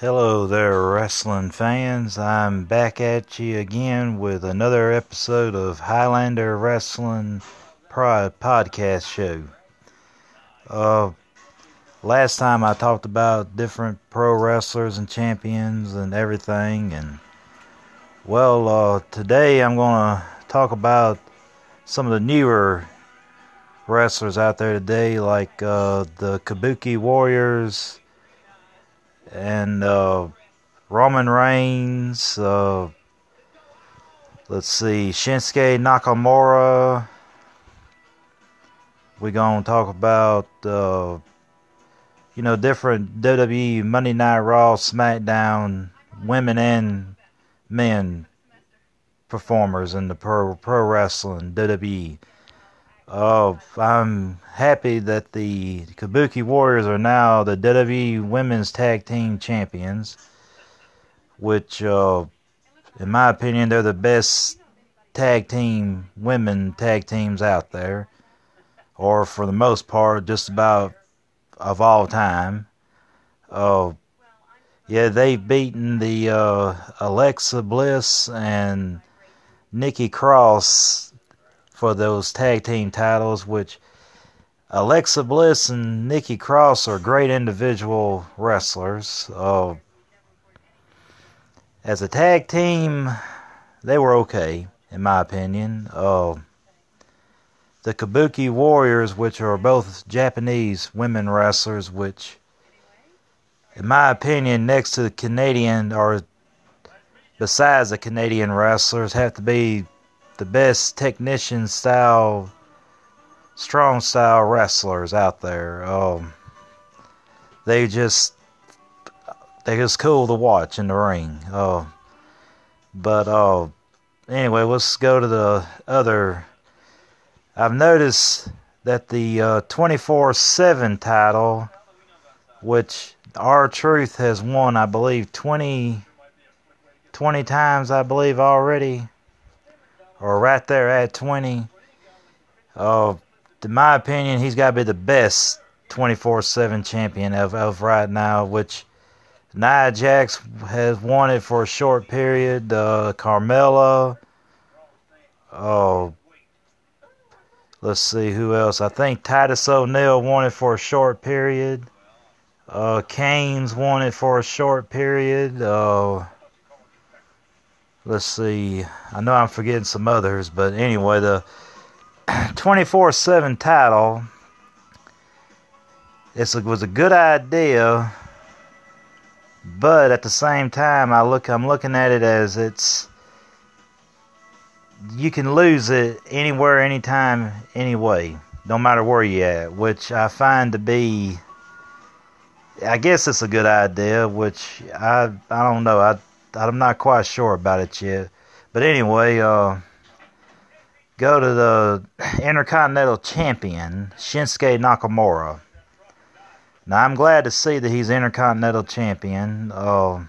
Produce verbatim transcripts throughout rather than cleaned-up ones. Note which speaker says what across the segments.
Speaker 1: Hello there, wrestling fans. I'm back at you again with another episode of Highlander Wrestling Pro- Podcast Show. Uh, last time I talked about different pro wrestlers and champions and everything, and well, uh, today I'm going to talk about some of the newer wrestlers out there today, like uh, the Kabuki Warriors and uh, Roman Reigns, uh, let's see, Shinsuke Nakamura. We're going to talk about, uh, you know, different W W E, Monday Night Raw, SmackDown, women and men performers in the pro, pro wrestling, W W E. Uh, I'm happy that the Kabuki Warriors are now the W W E Women's Tag Team Champions, which, uh, in my opinion, they're the best tag team, women tag teams out there, or for the most part, just about of all time. Uh, yeah, they've beaten the uh, Alexa Bliss and Nikki Cross for those tag team titles, which Alexa Bliss and Nikki Cross are great individual wrestlers. Uh, as a tag team, they were okay, in my opinion. Uh, the Kabuki Warriors, which are both Japanese women wrestlers, which, in my opinion, next to the Canadian, or besides the Canadian wrestlers, have to be the best technician style, strong style wrestlers out there. Um, they just, they just cool to watch in the ring. Uh, but uh, anyway, let's go to the other. I've noticed that the uh, twenty-four seven title, which R-Truth has won, I believe, twenty, twenty times, I believe, already, or right there at twenty. Uh, in my opinion, he's got to be the best twenty-four seven champion of, of right now, which Nia Jax has won it for a short period. Uh, Carmella, uh, let's see who else. I think Titus O'Neil won it for a short period. Uh, Kane's won it for a short period. Uh, let's see. I know I'm forgetting some others, but anyway, the twenty-four seven title, it was a good idea, but at the same time, I look, I'm looking at it as it's, you can lose it anywhere, anytime, anyway, no matter where you're at, which I find to be, I guess it's a good idea, which I I don't know, I, I'm not quite sure about it yet, but anyway, uh, go to the Intercontinental Champion, Shinsuke Nakamura. Now, I'm glad to see that he's Intercontinental Champion. Uh,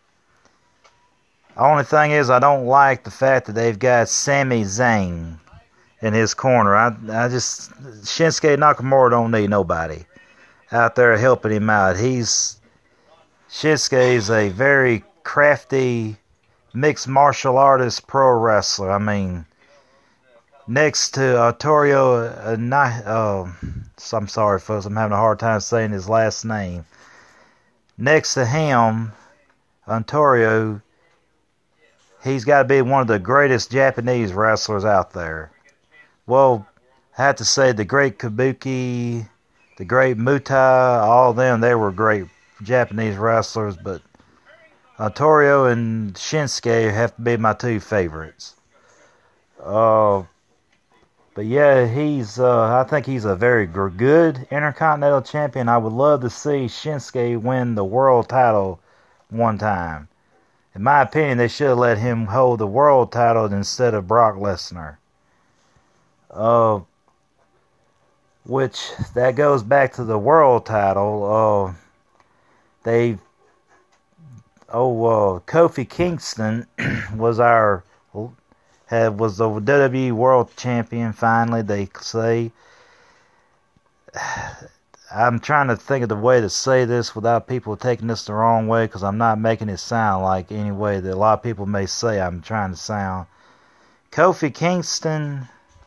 Speaker 1: the only thing is, I don't like the fact that they've got Sami Zayn in his corner. I, I just, Shinsuke Nakamura don't need nobody out there helping him out. He's, Shinsuke is a very crafty mixed martial artist pro wrestler. I mean, next to Arturo, uh, uh, I'm sorry, folks, I'm having a hard time saying his last name. Next to him, Arturo, he's got to be one of the greatest Japanese wrestlers out there. Well, I have to say the great Kabuki, the great Muta, all of them, they were great Japanese wrestlers, but Arturo and Shinsuke have to be my two favorites. Uh, But yeah, he's. Uh, I think he's a very good Intercontinental Champion. I would love to see Shinsuke win the world title one time. In my opinion, they should have let him hold the world title instead of Brock Lesnar. Uh, which, that goes back to the world title. Uh, they. Oh, uh, Kofi Kingston was our. Had, was the W W E World Champion, finally, they say. I'm trying to think of the way to say this without people taking this the wrong way, because I'm not making it sound like any way that a lot of people may say I'm trying to sound. Kofi Kingston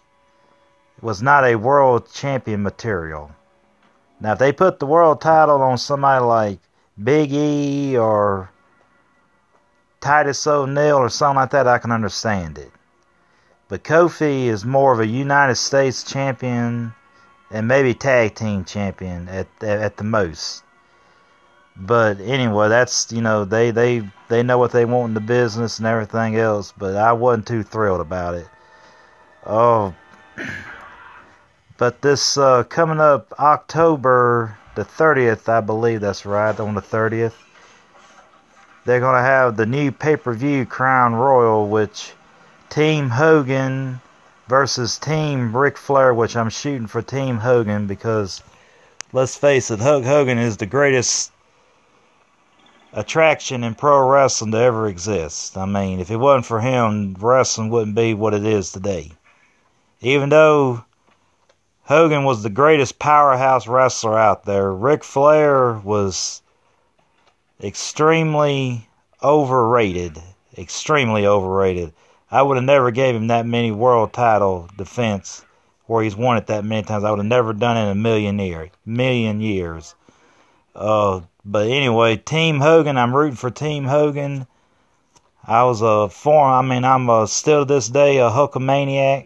Speaker 1: was not a world champion material. Now, if they put the world title on somebody like Big E or Titus O'Neil or something like that, I can understand it. But Kofi is more of a United States champion and maybe tag team champion at at the most. But anyway, that's, you know, they, they, they know what they want in the business and everything else, but I wasn't too thrilled about it. Oh, but this uh, coming up October the thirtieth, I believe that's right, on the thirtieth, they're going to have the new pay-per-view Crown Royal, which Team Hogan versus Team Ric Flair, which I'm shooting for Team Hogan because, let's face it, Hulk Hogan is the greatest attraction in pro wrestling to ever exist. I mean, if it wasn't for him, wrestling wouldn't be what it is today. Even though Hogan was the greatest powerhouse wrestler out there, Ric Flair was extremely overrated. Extremely overrated. I would have never gave him that many world title defense where he's won it that many times. I would have never done it in a million, year, million years. Uh, but anyway, Team Hogan, I'm rooting for Team Hogan. I was a form, I mean, I'm a, still to this day a Hulkamaniac.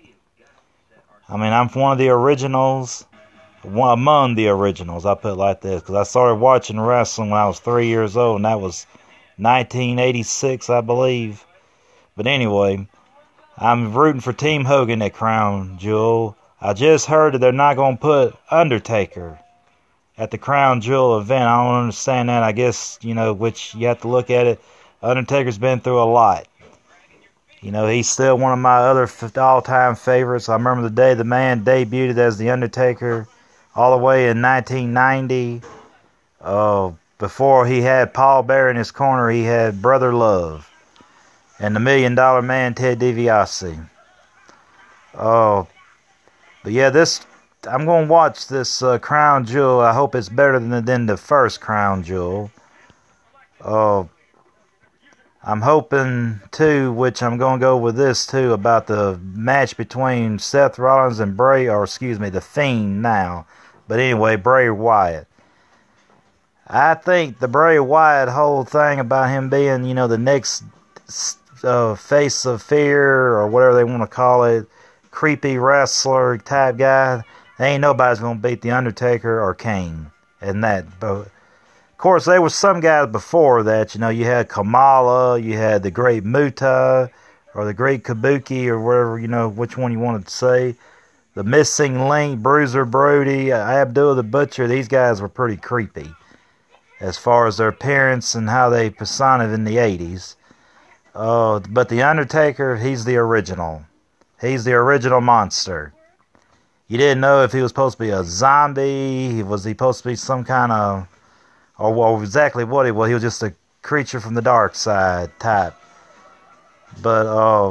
Speaker 1: I mean, I'm one of the originals. One among the originals, I put it like this, because I started watching wrestling when I was three years old, and that was nineteen eighty-six, I believe. But anyway, I'm rooting for Team Hogan at Crown Jewel. I just heard that they're not going to put Undertaker at the Crown Jewel event. I don't understand that. I guess, you know, which you have to look at it. Undertaker's been through a lot. You know, he's still one of my other all-time favorites. I remember the day the man debuted as The Undertaker all the way in nineteen ninety. Uh, before he had Paul Bearer in his corner, he had Brother Love and the Million Dollar Man, Ted DiBiase. Oh, uh, but yeah, this I'm going to watch this uh, Crown Jewel. I hope it's better than, than the first Crown Jewel. Uh, I'm hoping, too, which I'm going to go with this, too, about the match between Seth Rollins and Bray, or excuse me, The Fiend now. But anyway, Bray Wyatt. I think the Bray Wyatt whole thing about him being, you know, the next uh, face of fear, or whatever they want to call it, creepy wrestler type guy, ain't nobody's going to beat The Undertaker or Kane in that. But, of course, there was some guys before that. You know, you had Kamala, you had the Great Muta, or the Great Kabuki, or whatever, you know, which one you wanted to say. The Missing Link, Bruiser Brody, Abdullah the Butcher, these guys were pretty creepy as far as their appearance and how they personified in the eighties. Uh, but The Undertaker, he's the original. He's the original monster. You didn't know if he was supposed to be a zombie, was he supposed to be some kind of, or well, exactly what he was. He was just a creature from the dark side type. But uh,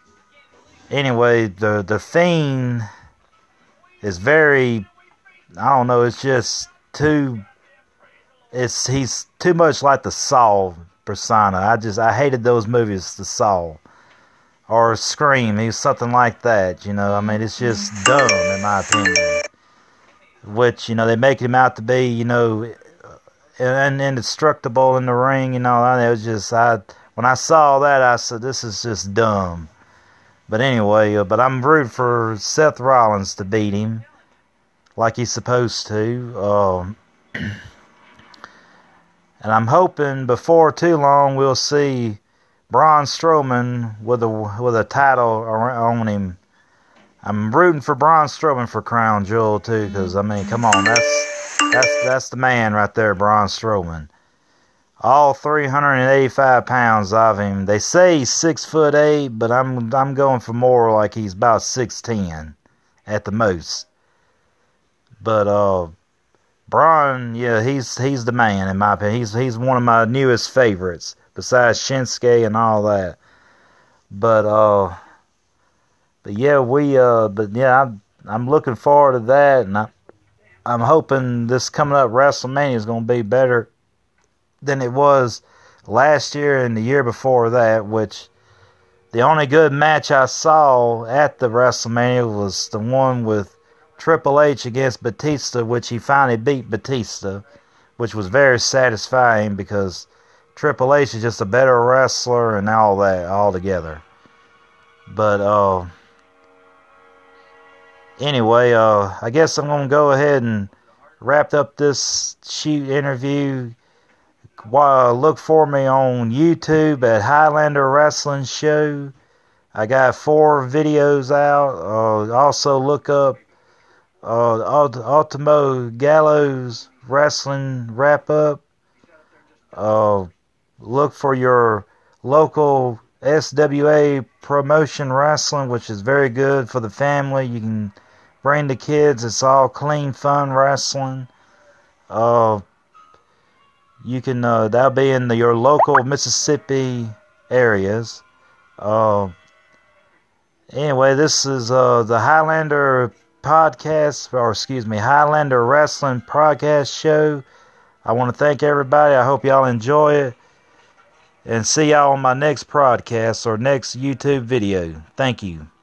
Speaker 1: anyway, the the Fiend is very, I don't know, it's just too, it's he's too much like the Saw persona. I just, I hated those movies, the Saw. Or Scream, he's something like that, you know. I mean, it's just dumb, in my opinion. Which, you know, they make him out to be, you know, and indestructible in the ring, you know. It was just, I when I saw that, I said, this is just dumb. But anyway, uh, but I'm rooting for Seth Rollins to beat him like he's supposed to. Um, and I'm hoping before too long we'll see Braun Strowman with a with a title on him. I'm rooting for Braun Strowman for Crown Jewel too, because I mean, come on, that's that's that's the man right there, Braun Strowman. All three hundred eighty-five pounds of him. They say he's six foot eight, but I'm I'm going for more like he's about six ten at the most. But uh, Braun, yeah, he's he's the man in my opinion. He's he's one of my newest favorites besides Shinsuke and all that. But uh, but yeah, we uh, but yeah, I'm I'm looking forward to that, and I I'm hoping this coming up WrestleMania is going to be better than it was last year and the year before that, which the only good match I saw at the WrestleMania was the one with Triple H against Batista, which he finally beat Batista, which was very satisfying because Triple H is just a better wrestler and all that all together. But uh, anyway, uh, I guess I'm going to go ahead and wrap up this shoot interview. Look for me on YouTube at Highlander Wrestling Show. I got four videos out. Uh, also look up uh, Ultimo Gallows Wrestling Wrap Up. Uh, look for your local S W A Promotion Wrestling, which is very good for the family. You can bring the kids. It's all clean, fun wrestling. Uh, You can, uh, that'll be in the, your local Mississippi areas. Uh, anyway, this is uh, the Highlander podcast, or excuse me, Highlander Wrestling Podcast Show. I want to thank everybody. I hope y'all enjoy it. And see y'all on my next podcast or next YouTube video. Thank you.